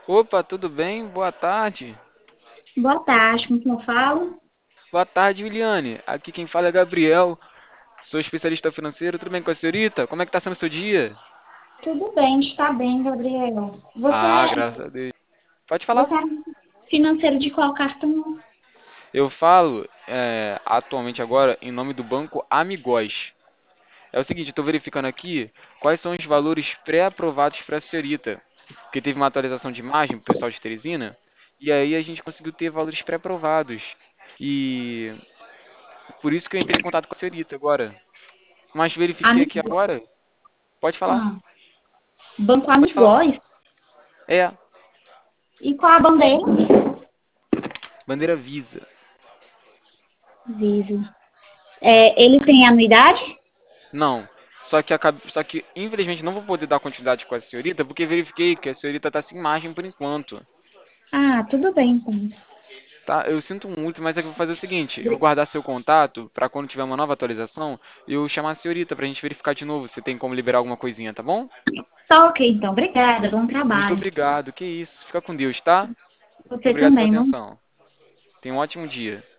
Opa, tudo bem? Boa tarde. Boa tarde, com quem eu falo? Boa tarde, Williane. Aqui quem fala é Gabriel. Sou especialista financeiro. Tudo bem com a senhorita? Como é que tá sendo o seu dia? Tudo bem, está bem, Gabriel. Você, Ah, graças a Deus. Pode falar. você é financeiro de qual cartão? Eu falo atualmente agora em nome do Banco Amigós. É o seguinte, eu estou verificando aqui quais são os valores pré-aprovados para a senhorita. Porque teve uma atualização de imagem para o pessoal de Teresina. E aí a gente conseguiu ter valores pré-aprovados. E por isso que eu entrei em contato com a senhorita agora. Mas verifiquei aqui Amigo. agora. Pode falar. Ah, Banco Pode falar. Amigóis. É, E qual a bandeira? bandeira Visa. Visa. Ele tem anuidade? Não. Só que infelizmente não vou poder dar continuidade com a senhorita porque verifiquei que a senhorita está sem margem por enquanto. Ah, tudo bem, então. Tá? Eu sinto muito, mas é que eu vou fazer o seguinte, eu vou guardar seu contato para quando tiver uma nova atualização, eu chamar a senhorita pra gente verificar de novo se tem como liberar alguma coisinha, tá bom? Tá ok, então. Obrigada, bom Muito trabalho. obrigado. Que isso. Fica com Deus, tá? Muito Você obrigado pela também, bom atenção. Tenha um ótimo dia.